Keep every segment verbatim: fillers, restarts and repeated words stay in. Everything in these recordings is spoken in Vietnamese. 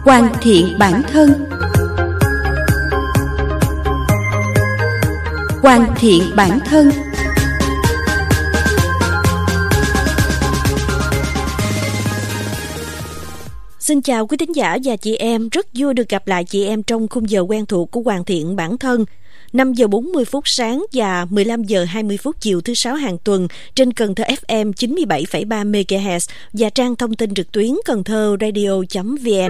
Hoàn thiện bản thân. Hoàn thiện bản thân. Xin chào quý thính giả và chị em, rất vui được gặp lại chị em trong khung giờ quen thuộc của Hoàn thiện bản thân. năm giờ bốn mươi phút sáng và mười lăm giờ hai mươi phút chiều thứ sáu hàng tuần trên Cần Thơ ép em chín mươi bảy phẩy ba mê ga héc và trang thông tin trực tuyến cần thơ radio chấm vn.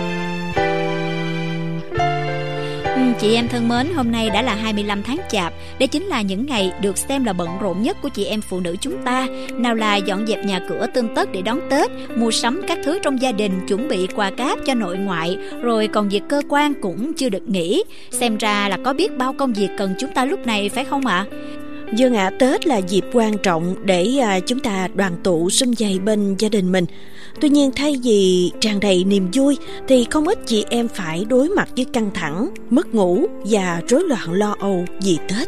Chị em thân mến, hôm nay đã là hai mươi lăm tháng Chạp. Đây chính là những ngày được xem là bận rộn nhất của chị em phụ nữ chúng ta. Nào là dọn dẹp nhà cửa tươm tất để đón Tết, mua sắm các thứ trong gia đình, chuẩn bị quà cáp cho nội ngoại, rồi còn việc cơ quan cũng chưa được nghỉ. Xem ra là có biết bao công việc cần chúng ta lúc này, phải không ạ? Vâng ạ, Tết là dịp quan trọng để à, chúng ta đoàn tụ sum vầy bên gia đình mình. Tuy nhiên thay vì tràn đầy niềm vui thì không ít chị em phải đối mặt với căng thẳng, mất ngủ và rối loạn lo âu vì Tết.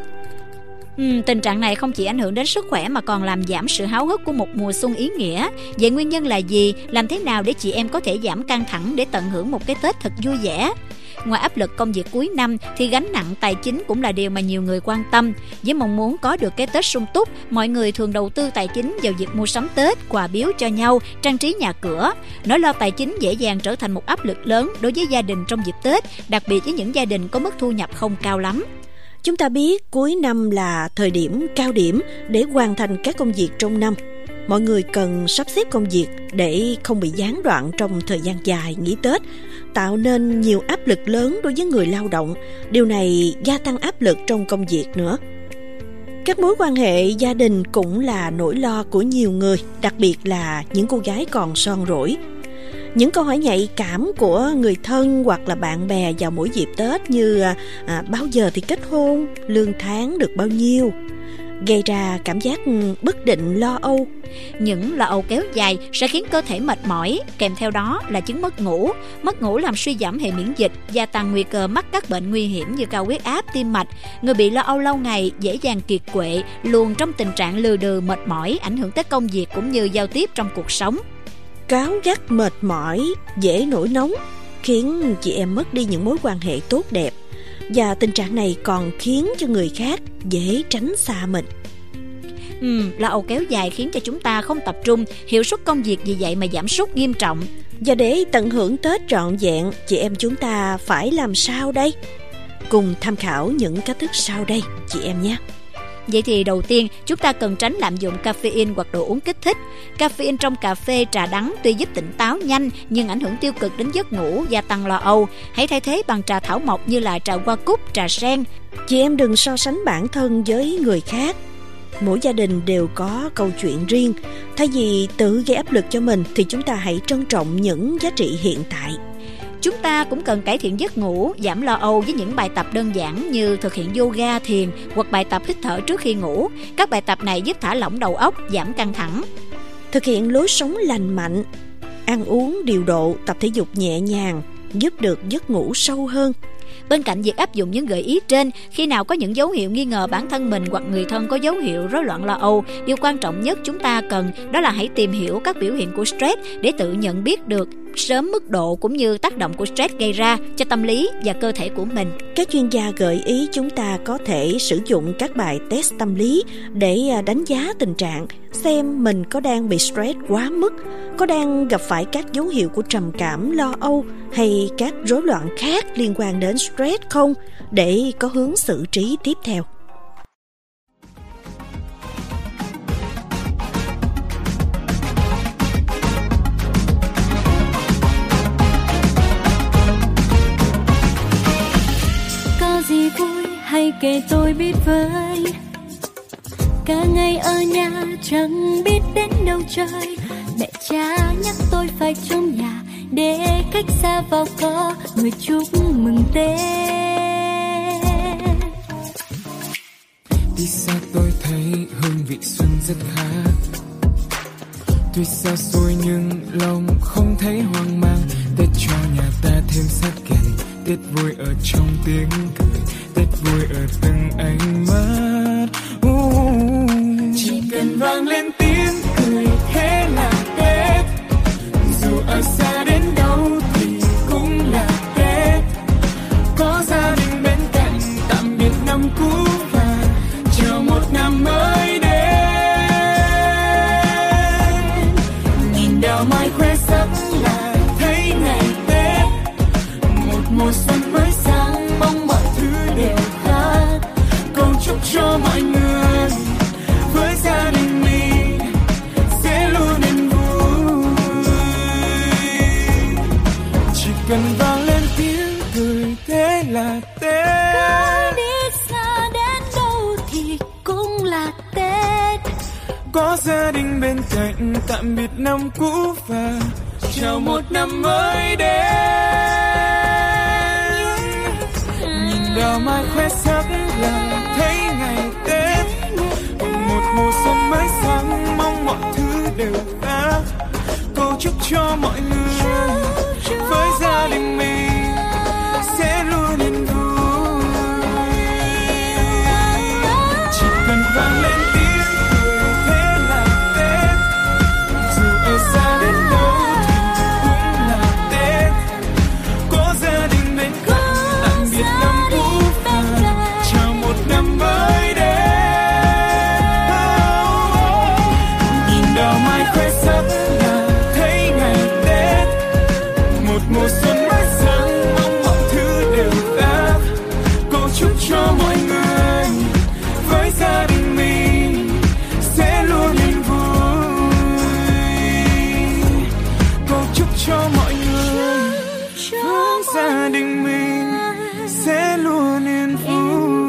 Ừ, tình trạng này không chỉ ảnh hưởng đến sức khỏe mà còn làm giảm sự háo hức của một mùa xuân ý nghĩa. Vậy nguyên nhân là gì? Làm thế nào để chị em có thể giảm căng thẳng để tận hưởng một cái Tết thật vui vẻ? Ngoài áp lực công việc cuối năm thì gánh nặng tài chính cũng là điều mà nhiều người quan tâm. Với mong muốn có được cái Tết sung túc, mọi người thường đầu tư tài chính vào việc mua sắm Tết, quà biếu cho nhau, trang trí nhà cửa. Nỗi lo tài chính dễ dàng trở thành một áp lực lớn đối với gia đình trong dịp Tết, đặc biệt với những gia đình có mức thu nhập không cao lắm. Chúng ta biết cuối năm là thời điểm cao điểm để hoàn thành các công việc trong năm. Mọi người cần sắp xếp công việc để không bị gián đoạn trong thời gian dài nghỉ Tết, tạo nên nhiều áp lực lớn đối với người lao động. Điều này gia tăng áp lực trong công việc nữa. Các mối quan hệ gia đình cũng là nỗi lo của nhiều người, đặc biệt là những cô gái còn son rỗi. Những câu hỏi nhạy cảm của người thân hoặc là bạn bè vào mỗi dịp Tết như à, bao giờ thì kết hôn, lương tháng được bao nhiêu, gây ra cảm giác bất định lo âu. Những lo âu kéo dài sẽ khiến cơ thể mệt mỏi, kèm theo đó là chứng mất ngủ. Mất ngủ làm suy giảm hệ miễn dịch, gia tăng nguy cơ mắc các bệnh nguy hiểm như cao huyết áp, tim mạch. Người bị lo âu lâu ngày dễ dàng kiệt quệ, luôn trong tình trạng lừ đừ mệt mỏi, ảnh hưởng tới công việc cũng như giao tiếp trong cuộc sống. Cáu gắt mệt mỏi, dễ nổi nóng, khiến chị em mất đi những mối quan hệ tốt đẹp. Và tình trạng này còn khiến cho người khác dễ tránh xa mình. Ừ, lo âu kéo dài khiến cho chúng ta không tập trung, hiệu suất công việc vì vậy mà giảm sút nghiêm trọng. Và để tận hưởng Tết trọn vẹn, chị em chúng ta phải làm sao đây? Cùng tham khảo những cách thức sau đây, chị em nhé. Vậy thì đầu tiên, chúng ta cần tránh lạm dụng caffeine hoặc đồ uống kích thích. Caffeine trong cà phê, trà đắng tuy giúp tỉnh táo nhanh nhưng ảnh hưởng tiêu cực đến giấc ngủ, gia tăng lo âu. Hãy thay thế bằng trà thảo mộc như là trà hoa cúc, trà sen. Chị em đừng so sánh bản thân với người khác. Mỗi gia đình đều có câu chuyện riêng. Thay vì tự gây áp lực cho mình thì chúng ta hãy trân trọng những giá trị hiện tại. Chúng ta cũng cần cải thiện giấc ngủ, giảm lo âu với những bài tập đơn giản như thực hiện yoga, thiền hoặc bài tập hít thở trước khi ngủ. Các bài tập này giúp thả lỏng đầu óc, giảm căng thẳng. Thực hiện lối sống lành mạnh, ăn uống điều độ, tập thể dục nhẹ nhàng, giúp được giấc ngủ sâu hơn. Bên cạnh việc áp dụng những gợi ý trên, khi nào có những dấu hiệu nghi ngờ bản thân mình hoặc người thân có dấu hiệu rối loạn lo âu, điều quan trọng nhất chúng ta cần đó là hãy tìm hiểu các biểu hiện của stress để tự nhận biết được sớm mức độ cũng như tác động của stress gây ra cho tâm lý và cơ thể của mình. Các chuyên gia gợi ý chúng ta có thể sử dụng các bài test tâm lý để đánh giá tình trạng, xem mình có đang bị stress quá mức, có đang gặp phải các dấu hiệu của trầm cảm, lo âu hay các rối loạn khác liên quan đến stress không, để có hướng xử trí tiếp theo. Có gì vui hay kể tôi biết với, cả ngày ở nhà chẳng biết đến đâu chơi. Mẹ cha nhắc tôi phải trong nhà để cách xa vào có người chúc mừng Tết. Đi xa tôi thấy hương vị xuân rất khác, tuy xa xôi nhưng lòng không thấy hoang mang. Tết cho nhà ta thêm sát gần, Tết vui ở trong tiếng cười, Tết vui ở từng ánh mắt. uh, Chỉ cần vang lên tiếng cười thế là Tết, dù ở xa đến đâu thì cũng có gia đình bên cạnh, tạm biệt năm cũ và chào một năm mới đến. Nhìn đào mai khoe sắc là thấy ngày Tết, một mùa xuân mới sáng, mong mọi thứ đều khác. Cầu chúc cho mọi người với gia đình mình sẽ luôn yên vui. Chỉ cần vang lên tiếng cười thế là Tết, dù ở xa đến đâu thì cũng là Tết. Có gia đình bên cạnh, tạm biệt năm cũ và chào một năm mới đến. Nhìn đào mai khoe sắc là thấy ngày Tết, một mùa xuân mới sáng, mong mọi thứ đều khác. Cầu chúc cho mọi người với gia đình mình sẽ luôn yên vui. Cầu chúc cho mọi người với gia đình mình sẽ luôn yên vui.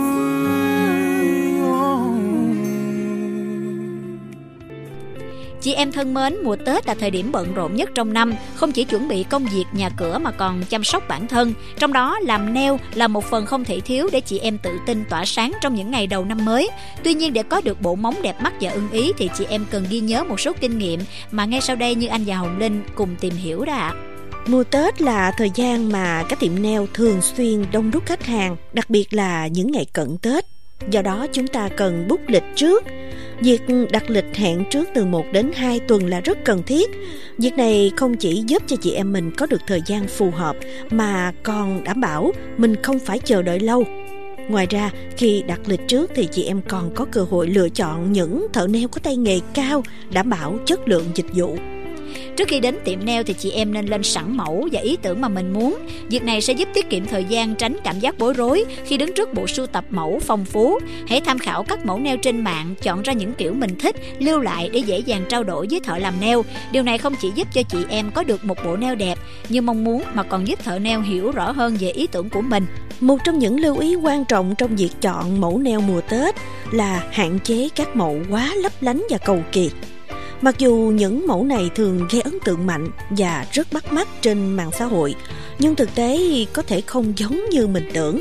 Chị em thân mến, mùa Tết là thời điểm bận rộn nhất trong năm, không chỉ chuẩn bị công việc nhà cửa mà còn chăm sóc bản thân. Trong đó, làm nail là một phần không thể thiếu để chị em tự tin tỏa sáng trong những ngày đầu năm mới. Tuy nhiên, để có được bộ móng đẹp mắt và ưng ý thì chị em cần ghi nhớ một số kinh nghiệm mà ngay sau đây Như Anh và Hồng Linh cùng tìm hiểu đó ạ. Mùa Tết là thời gian mà các tiệm nail thường xuyên đông đúc khách hàng, đặc biệt là những ngày cận Tết. Do đó chúng ta cần book lịch trước. Việc đặt lịch hẹn trước từ một đến hai tuần là rất cần thiết. Việc này không chỉ giúp cho chị em mình có được thời gian phù hợp mà còn đảm bảo mình không phải chờ đợi lâu. Ngoài ra, khi đặt lịch trước thì chị em còn có cơ hội lựa chọn những thợ nail có tay nghề cao, đảm bảo chất lượng dịch vụ. Trước khi đến tiệm nail thì chị em nên lên sẵn mẫu và ý tưởng mà mình muốn. Việc này sẽ giúp tiết kiệm thời gian, tránh cảm giác bối rối khi đứng trước bộ sưu tập mẫu phong phú. Hãy tham khảo các mẫu nail trên mạng, chọn ra những kiểu mình thích, lưu lại để dễ dàng trao đổi với thợ làm nail. Điều này không chỉ giúp cho chị em có được một bộ nail đẹp như mong muốn mà còn giúp thợ nail hiểu rõ hơn về ý tưởng của mình. Một trong những lưu ý quan trọng trong việc chọn mẫu nail mùa Tết là hạn chế các mẫu quá lấp lánh và cầu kỳ. Mặc dù những mẫu này thường gây ấn tượng mạnh và rất bắt mắt trên mạng xã hội, nhưng thực tế có thể không giống như mình tưởng.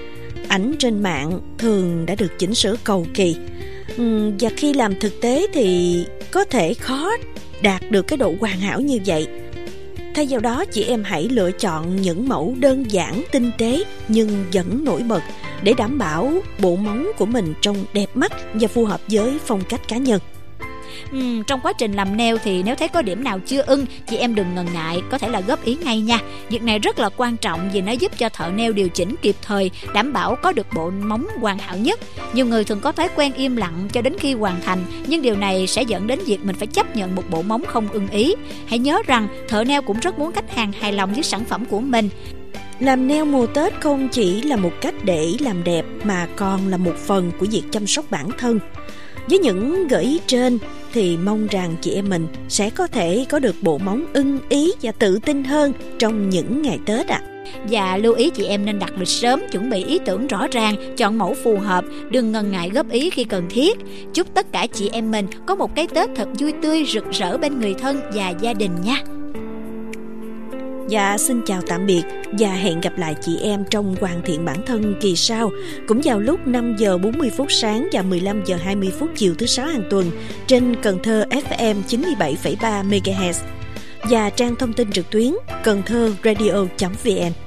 Ảnh trên mạng thường đã được chỉnh sửa cầu kỳ, và khi làm thực tế thì có thể khó đạt được cái độ hoàn hảo như vậy. Thay vào đó, chị em hãy lựa chọn những mẫu đơn giản, tinh tế nhưng vẫn nổi bật để đảm bảo bộ móng của mình trông đẹp mắt và phù hợp với phong cách cá nhân. Uhm, trong quá trình làm nail thì nếu thấy có điểm nào chưa ưng, chị em đừng ngần ngại, có thể là góp ý ngay nha. Việc này rất là quan trọng vì nó giúp cho thợ nail điều chỉnh kịp thời, đảm bảo có được bộ móng hoàn hảo nhất. Nhiều người thường có thói quen im lặng cho đến khi hoàn thành, nhưng điều này sẽ dẫn đến việc mình phải chấp nhận một bộ móng không ưng ý. Hãy nhớ rằng thợ nail cũng rất muốn khách hàng hài lòng với sản phẩm của mình. Làm nail mùa Tết không chỉ là một cách để làm đẹp mà còn là một phần của việc chăm sóc bản thân. Với những gợi ý trên thì mong rằng chị em mình sẽ có thể có được bộ móng ưng ý và tự tin hơn trong những ngày Tết ạ. À. Và lưu ý chị em nên đặt lịch sớm, chuẩn bị ý tưởng rõ ràng, chọn mẫu phù hợp, đừng ngần ngại góp ý khi cần thiết. Chúc tất cả chị em mình có một cái Tết thật vui tươi, rực rỡ bên người thân và gia đình nha. Dạ, xin chào tạm biệt và hẹn gặp lại chị em trong Hoàn thiện bản thân kỳ sau, cũng vào lúc năm giờ bốn mươi phút sáng và mười lăm giờ hai mươi phút chiều thứ sáu hàng tuần trên Cần Thơ ép em chín mươi bảy phẩy ba mê ga héc và trang thông tin trực tuyến cần thơ radio chấm vn.